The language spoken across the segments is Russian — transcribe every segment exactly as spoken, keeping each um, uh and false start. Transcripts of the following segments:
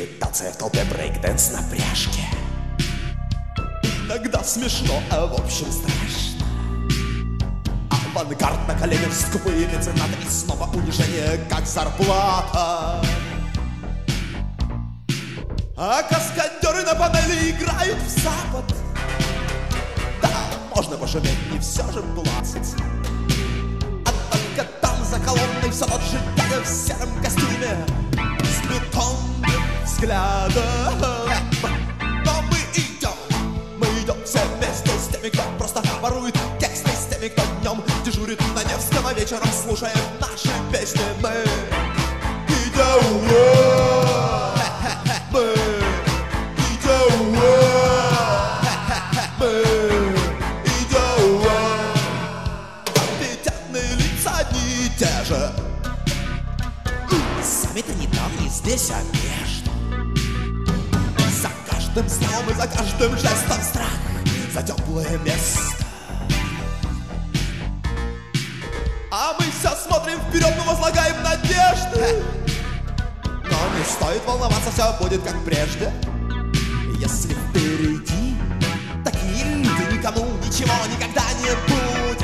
Медитация в толпе, брейк-дэнс на пряжке. Иногда смешно, а в общем страшно. Авангард на коленях, скупые меценаты, и снова унижение, как зарплата. А каскадеры на панели играют в запад. Да, можно пошуметь, не все же плацать. А только там за колонной все тот же дядя в сером костюме с бетонным взглядом. Но мы идем, мы идем все вместе с теми, кто просто ворует тексты, с теми, кто днем дежурит на Невском, а вечером слушает наши песни. Мы идем, мы идем, мы идем. Компетентные лица одни и те же. Сами-то не там, не здесь, а между. За каждым словом и за каждым жестом страх за теплое место. А мы все смотрим вперед, мы возлагаем надежды. Но не стоит волноваться, все будет как прежде. Если впереди такие люди, никому ничего никогда не будет.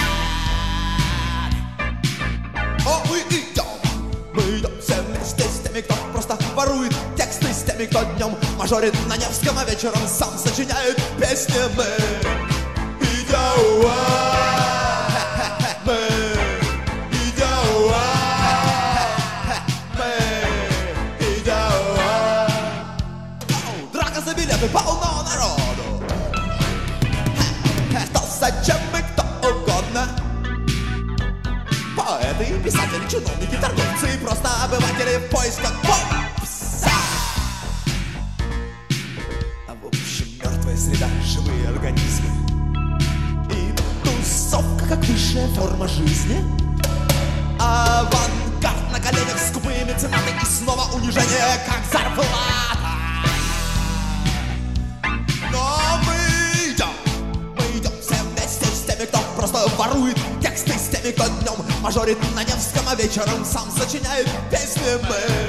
О, мы идем, мы идем все вместе с теми, кто просто ворует тексты, с теми, кто днем мажорит на Невском, а вечером сам сочиняет песни. Мы идем, мы идем, мы идем. Драка за билеты, полно народу. Кто зачем и кто угодно. Поэты, писатели, чиновники, торговцы и просто обыватели в поисках попса. А в общем, мертвая среда, живые организмы и тусовка как высшая форма жизни. Авангард на коленях, скупые меценаты, и снова унижение, как зарплата. Но мы идем, мы идем все вместе с теми, кто просто ворует тексты, с теми, кто днем мажорит на Невском, а вечером сам сочиняет песни. Мы